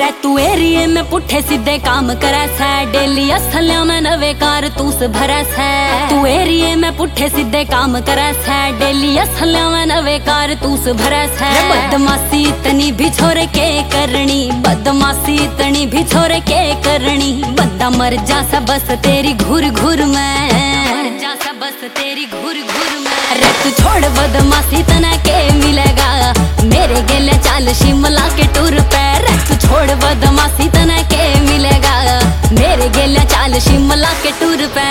रे तू एरिए में पुठे सीधे काम करे से, डेली असलिया में नवे कारतूस भरे से। तू एरिए में पुठे सीधे काम करे से, डेली असलिया में नवे कारतूस भरे से। बदमाशी इतनी भी छोरे के करनी, बदमाशी इतनी भी छोरे के करनी। बंदा मर जा सा बस तेरी घूर घूर में, मर जा सा बस तेरी घूर घूर में। रे तू छोड़ बदमाशी तना के मिलेगा, मेरे गेले चाल शिमला के टूर पे। रे तू छोड़ बदमाशी तना के मिलेगा, मेरे गेले चाल शिमला के टूर पे।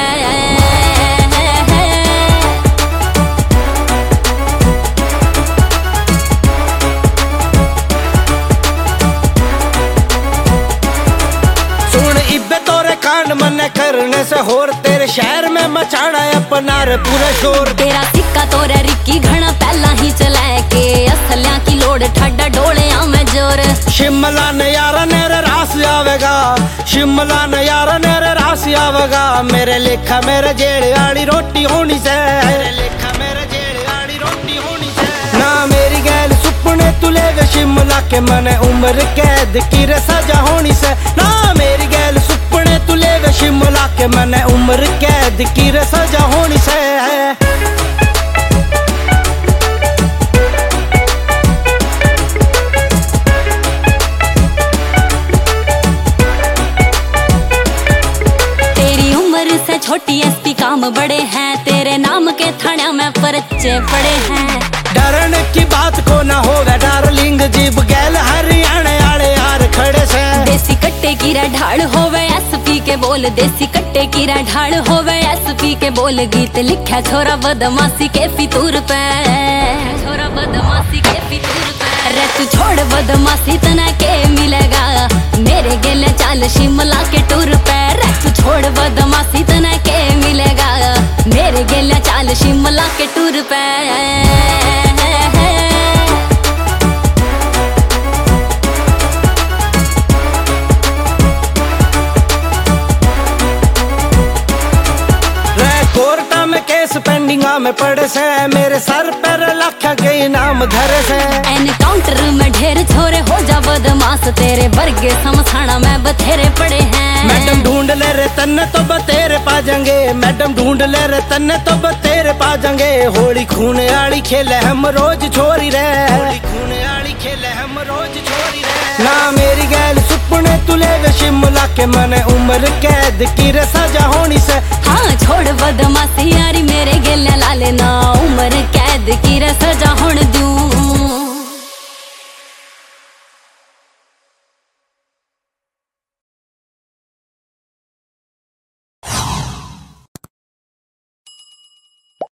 मने करने से होर तेरे शहर में मचाना अपना रे पूरे शोर। तेरा सिक्का तोरे रिक्की घना पहला ही चला के, असलिया की लोड़ ठाडा डोले में जोर। शिमला नयारा नेरे रास आवेगा, शिमला नयारा नेरे रास आवेगा। मेरे लेखा मेरे जेड़ आड़ी रोटी होनी से, मेरे लेखा मेरे जेड़ आड़ी रोटी होनी से। ना मेरी गैल सुपने तुले वे शिमला के, मने उम्र कैद की रे सजा होनी से। ना मेरी गैल सुपने तुले वे शिमला के, मने उम्र कैद की रे सजा होनी से। तेरी उम्र से छोटी एसपी काम बड़े हैं, तेरे नाम के थाने में पर्चे पड़े हैं। डरने की बात को ना होगा डार्लिंग, जीव गैल हरियाणा आड़े यार खड़े से। देसी कट्टे की ढाल होवे एसपी के बोल, देसी कट्टे की ढाल होवे एसपी के बोल। गीत लिखा छोरा बदमाशी के फितूर पे, छोरा बदमाशी के फितूर पे। रे तू छोड़ बदमाशी तना के मिलेगा, मेरे गेले चाल शिमला के टूर पे। रे तू छोड़ बदमाशी तना के मिलेगा, मेरे गेले चाल शिमला के टूर पे। पेंडिंगा में पड़े से, मेरे सर पर लाखा के इनाम धरे से। एनकाउंटर में ढेर छोरे हो जा बदमाश, तेरे वर्गे समसाना में बथेरे पड़े हैं। मैडम ढूंढ ले रे तन्ने तो बतेरे पा जाएंगे, मैडम ढूंढ ले रे तन्ने तो बतेरे पा जाएंगे। होली खून आड़ी खेले हम रोज छोरी रे, होली खून आड़ी खेले हम रोज छोरी रे। ना मेरी गैल सुपने तुले वे शिमला के, मने उम्र कैद की रे सजा होनी से। हाँ छोड़ बदमाशी यारी मेरे गेले लाले, ना उम्र कैद की रे सजा